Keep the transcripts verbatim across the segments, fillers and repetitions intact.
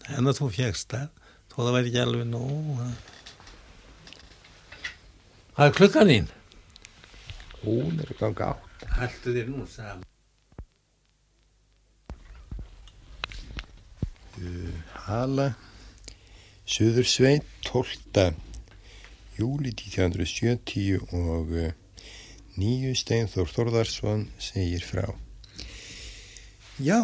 en að þú fékkst það, þó það væri ekki alveg nóg. Hvað er klukkan þín? Hún er að ganga átt. Haltu þér nú saman. Uh, Hala, Suðursveit, tólfta júlí nítján hundruð sjötíu og uh, níu Steinþór Þórðarsson segir frá. Já,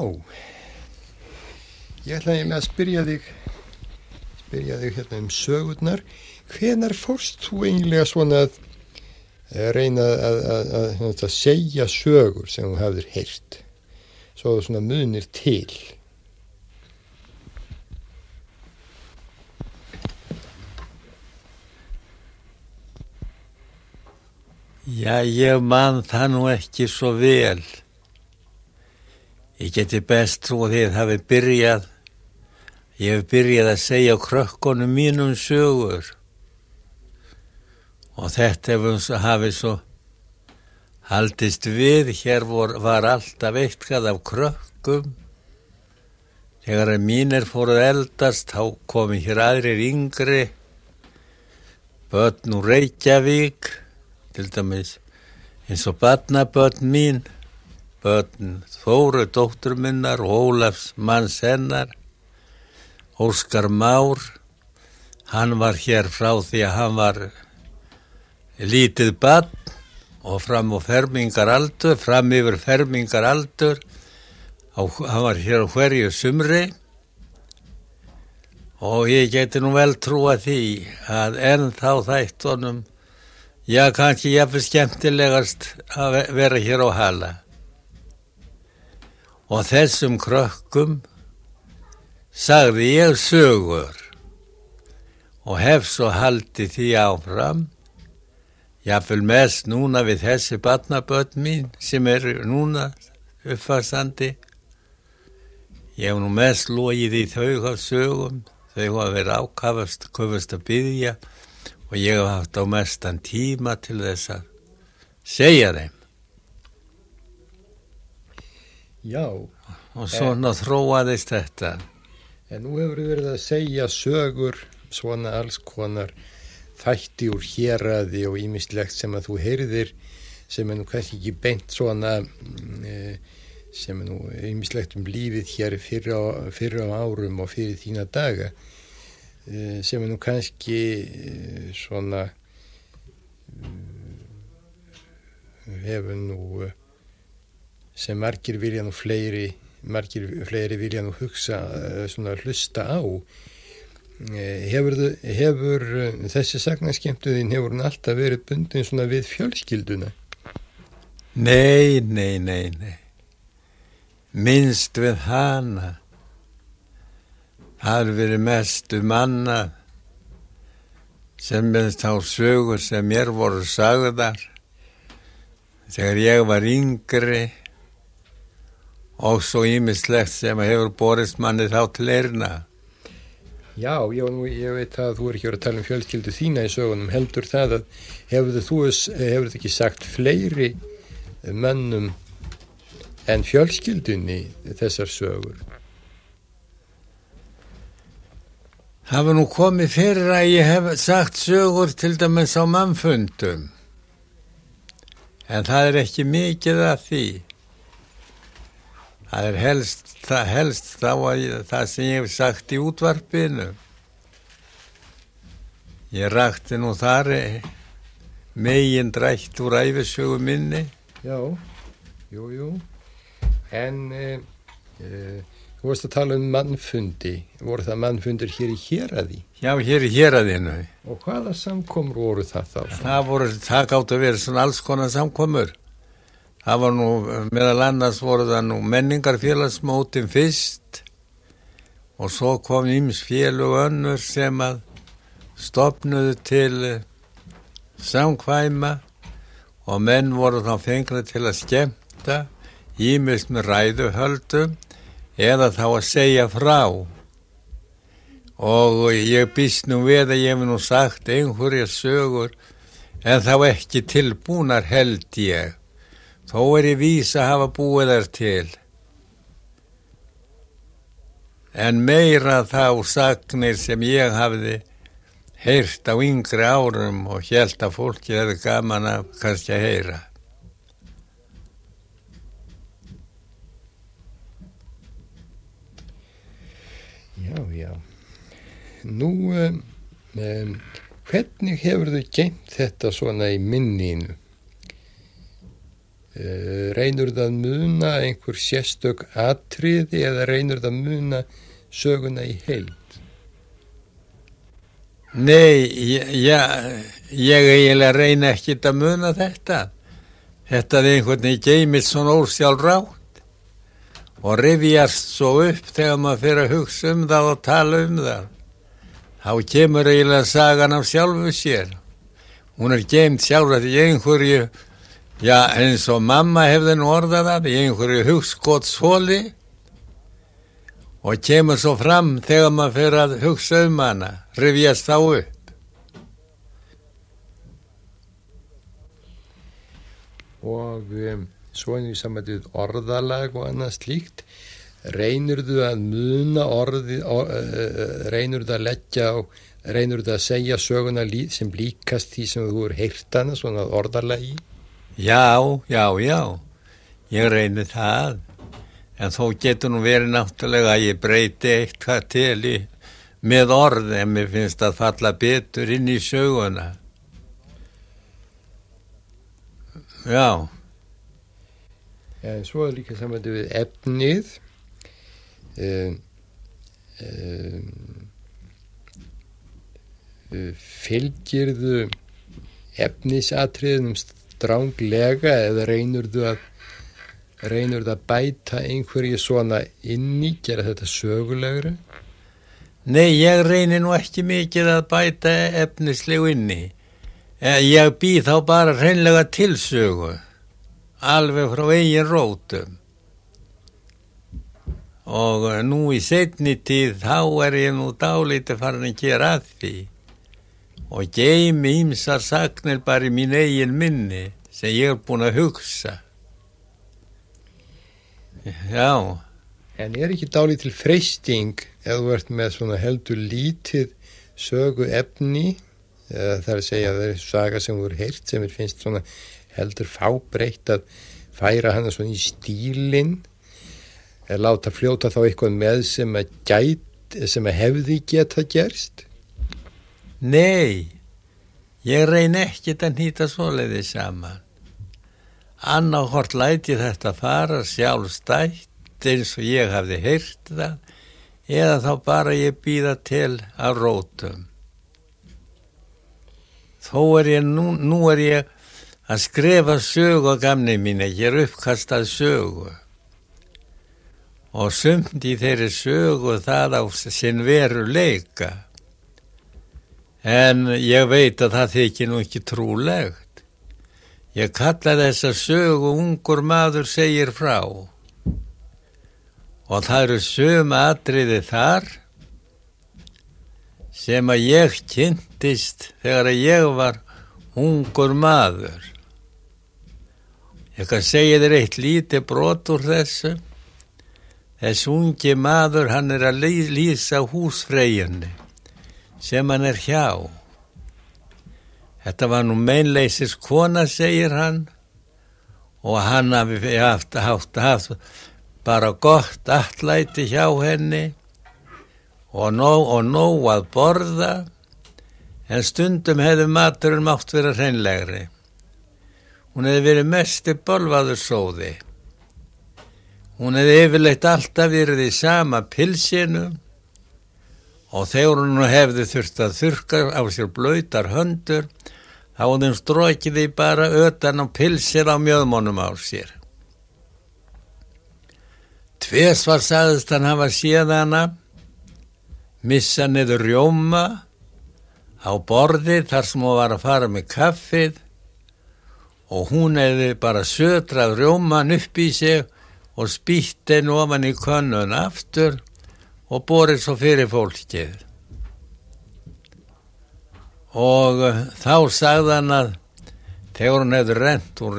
ég ætla eiginlega að spyrja þig, spyrja þig hérna um sögurnar. Hvenær fórst þú eiginlega svona að reyna að, að, að, að segja sögur sem þú hafðir heyrt, svo svona munir til? Já, ég man það nú ekki svo vel. Ég geti best trú að þið hafi byrjað, ég hef byrjað að segja krökkunum mínum sögur. Og þetta hafi svo haldist við, hér vor, var alltaf eitthvað af krökkum. Þegar mínir fóru að eldast, þá komi hér aðrir yngri, börn úr Reykjavík, til dæmis eins og barnabörn mín, börn Þóru dóttur minnar og Ólafs manns hennar, Óskar Már, hann var hér frá því að hann var lítið barn og fram á fermingaraldur, fram yfir fermingaraldur, hann var hér á hverju sumri og ég geti nú vel trúa því að ennþá þættunum, já, kannski jafnvel skemmtilegast að vera hér á Hala. Og þessum krökkum sagði ég sögur og hef svo haldið því áfram, jafnvel mest núna við þessi barnabörn mín sem eru núna uppvaxandi. Ég hef nú mest logið í þau af sögum, þau hafa verið ákafast, köfust að biðja, og ég hef haft á mestan tíma til þess að segja þeim. Já. Og svona en, þróaðist þetta. En nú hefur verið að segja sögur, svona alls konar þætti úr héraði og ýmislegt sem að þú heyrðir, sem er nú kannski ekki beint svona, sem er nú ýmislegt um lífið hér fyrir á, fyrir á árum og fyrir þína daga, sem er nú kannski svona hefur nú sem margir vilja nú fleiri margir fleiri vilja nú hugsa svona hlusta á. Hefur, hefur þessi sagnaskemmtuðin hefur hún alltaf verið bundin svona við fjölskylduna? Nei, nei, nei, nei. Minnst við hana. Það har verið mest um annað sem með þá sögur sem mér voru sagðar þegar ég var yngri og svo ýmislegt sem hefur borist manni þá til eyrna. Já, já, ég veit að þú er ekki verið að tala um fjölskyldu þína í sögunum, heldur það að hefur þú hefur ekki sagt fleiri mönnum en fjölskyldunni þessar sögur? Það var nú komið fyrir að ég hef sagt sögur til dæmis á mannfundum, en það er ekki mikið af því. Það er helst, það helst þá að það sem ég hef sagt í útvarpinu. Ég rakti nú þar megin drætt úr ævisögu minni. Já, jú, jú, en... E, e, Þú varst að tala um mannfundi. Voru það mannfundir hér í héraði? Já, hér í héraðinu. Og hvaða samkomur voru það þá? Það voru, það gátt að vera svona alls konar samkomur. Það var nú, meðal annars voru það nú menningarfélagsmótin fyrst og svo kom ýmis félög önnur sem að stofnuðu til samkvæma og menn voru þá fengnir til að skemmta, ýmis með ræðuhöldum, eða þá að segja frá. Og ég býst nú við að ég hef nú sagt einhverja sögur, en þá ekki tilbúnar held ég. Þó er ég vís að hafa búið þær til. en meira þá sagnir sem ég hafði heyrt á yngri árum og hélt að fólki hefði gaman að kannski að heyra. Já, já. Nú, um, um, hvernig hefur þú geymt þetta svona í minninu? Uh, reynur það að muna einhver sérstök atriði eða reynur það að muna söguna í heild? Nei, já, ég eiginlega reyna ekkit að muna þetta. Þetta er einhvern veginn geymist svona ósjálfrátt og rifjast svo upp þegar maður fyrir að hugsa um það og tala um það. Þá kemur eiginlega sagan af sjálfu sér. Hún er geymt sjálf að í einhverju, já, eins og mamma hefði nú orðað það, í einhverju hugskotshóli og kemur svo fram þegar maður fyrir að hugsa um hana, rifjast þá upp. Og um, svo er í samvættið orðalag og annað slíkt. Reynurðu að muna orði, or, uh, reynurðu að leggja á, reynurðu að segja söguna lí, sem líkast því sem þú er heyrt hana, svona orðalagi? Já, já, já, ég reyni það, en þó getur nú verið náttúrulega að ég breyti eitthvað til í, með orð, en mér finnst að falla betur inn í söguna. Já. En svo er líka samvættið við efnið. Um, um, fylgirðu efnisatriðum stránglega eða reynurðu að reynurðu að bæta einhverju svona inn í, gera þetta sögulegra? Nei, ég reyni nú ekki mikið að bæta efnislegu inn í. Ég býð þá bara hreinlega til sögu, alveg frá eigin rótum. Og nú í seinni tíð þá er ég nú dálítið farin að gera að því og geymi ýmsar sagnir bara í mín eigin minni sem ég er búin að hugsa. Já. En er ekki dálítil freisting ef þú ert með svona heldur lítið sögu efni, það er að segja að það er saga sem þú er heyrt sem er finnst svona heldur fábreytt að færa hana svona í stílinn, er láta fljóta þá eitthvað með sem að gæt, sem að hefði geta gerst? Nei, ég reyni ekkit að nýta svoleiðis saman. Annarkvort læti þetta fara sjálfstætt eins og ég hafði heyrt það, eða þá bara ég býða til af rótum. Þó er ég, nú, nú er ég að skrifa sögu á gamni mín, ég er uppkastað sögu. Og sumt í þeirri sögu það á sinn veruleika. En ég veit að það þykir nú ekki trúlegt. Ég kalla þessa sögu ungur maður segir frá. Og það eru sömu atriði þar sem að ég kynntist þegar að ég var ungur maður. Ég kann segja þér eitt lítið brot úr þessu. Þess ungi maður, hann er að lýsa húsfreyjunni sem hann er hjá. Þetta var nú meinleisis kona, segir hann, og hann hafi haft, haft, haft bara gott atlæti hjá henni og nóg, og nóg að borða, en stundum hefði maturinn mátt vera hreinlegri. Hún hefði verið mesti bölvaður sóði. Hún hefði yfirleitt alltaf verið í sama pilsinu og þegar hún hefði þurft að þurrka á sér blautar höndur, þá hefði hún strokið því bara utan á pilsir á mjöðmónum á sér. Tvisvar sagðist hann hafa séð hana, missa niður rjóma á borðið þar sem hún var að fara með kaffið og hún hefði bara sötrað rjóman upp í sig og spýtt henn ofan í könnun aftur og borið svo fyrir fólkið. Og þá sagði hann að þegar hún hefði rent úr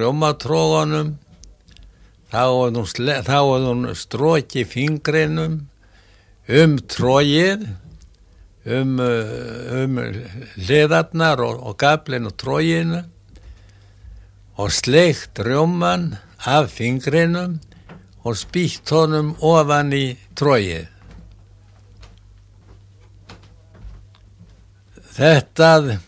rjómatrógunum, þá hefði hún, hún strokið fingrinum um tróið, um, um hliðarnar og, og gaflinn og tróinu og sleikt rjóman af fingrinum og spýtt honum ofan í tróið. Þetta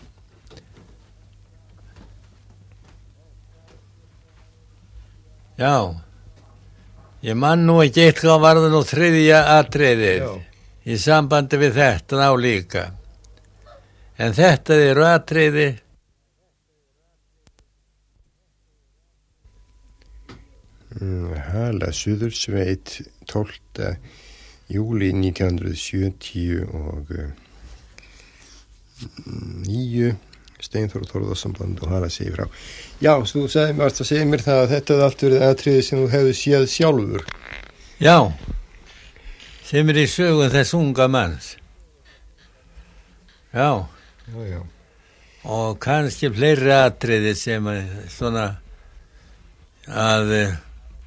já, ég man nú ekki eitthvað var það nú þriðja atriðið Já. í sambandi við þetta þá líka. En þetta eru atriði Hala Suðursveit tólfta júlí nítján hundruð sjötíu og níu Steinþór Þórðarsson og Hala segir frá. Já, þú sagði mér að segja mér það að þetta er allt verið atriði sem þú hefði séð sjálfur. Já, sem er í sögun þess unga manns. Já, Já, já. og kannski fleiri atriði sem að svona að uh,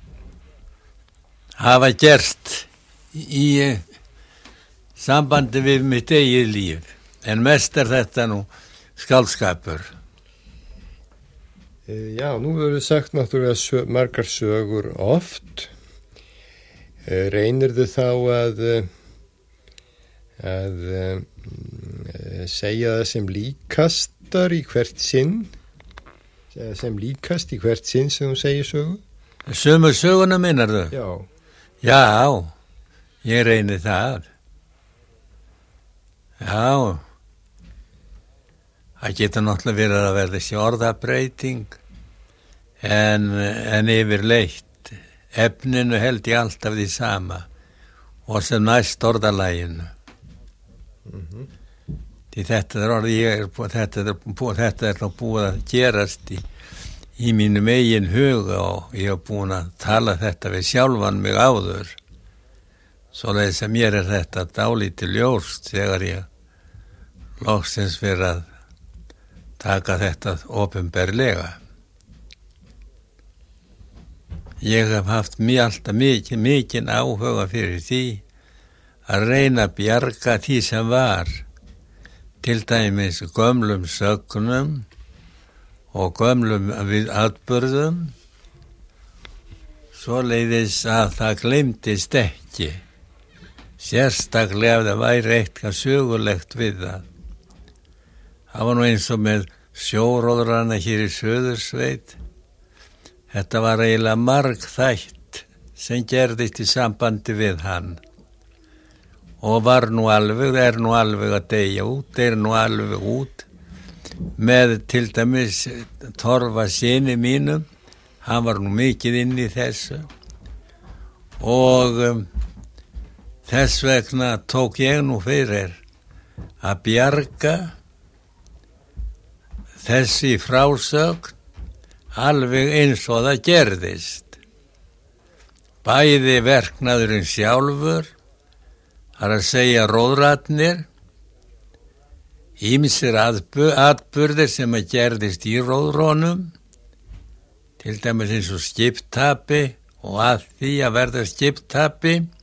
hafa gerst í uh, sambandi við mitt eigið líf. En mest er þetta nú skáldskapur. E, já, nú verður sagt náttúrulega sö, margar sögur oft. E, reynir þau þá að að e, segja það sem líkastar í hvert sinn, segja sem líkast í hvert sinn sem þú segir sögu? Sömu söguna minnar þau? Já. Já, ég reyni það. Já, það getur náttúrulega verið að verða þessi orðabreyting en, en yfirleitt efninu held ég alltaf því sama og sem næst orðalaginu. Mm-hmm. Því þetta er orðið, ég er búið, þetta er búið, þetta er nú búið að gerast í, í mínum eigin huga og ég hef búin að tala þetta við sjálfan mig áður. Svoleiðis að mér er þetta dálítið ljóst þegar ég loksins fyrir að taka þetta opinberlega. Ég hef haft mjög alltaf mikið, mikið áhuga fyrir því að reyna að bjarga því sem var, til dæmis gömlum sögnum og gömlum við atburðum, svoleiðis að það gleymdist ekki, sérstaklega ef það væri eitthvað sögulegt við það. Það var nú eins og með sjóróðrana hér í Suðursveit. Þetta var eiginlega margþætt sem gerðist í sambandi við hann. Og var nú alveg, er nú alveg að deyja út, er nú alveg út. Með til dæmis Torfa syni mínum, hann var nú mikið inn í þessu. Og um, þess vegna tók ég nú fyrir að bjarga þessi frásögn alveg eins og það gerðist. Bæði verknaðurinn sjálfur, þar að segja róðratnir, ýmsir atburðir sem að gerðist í róðrónum, til dæmis eins og skiptapi og að því að verða skiptapi,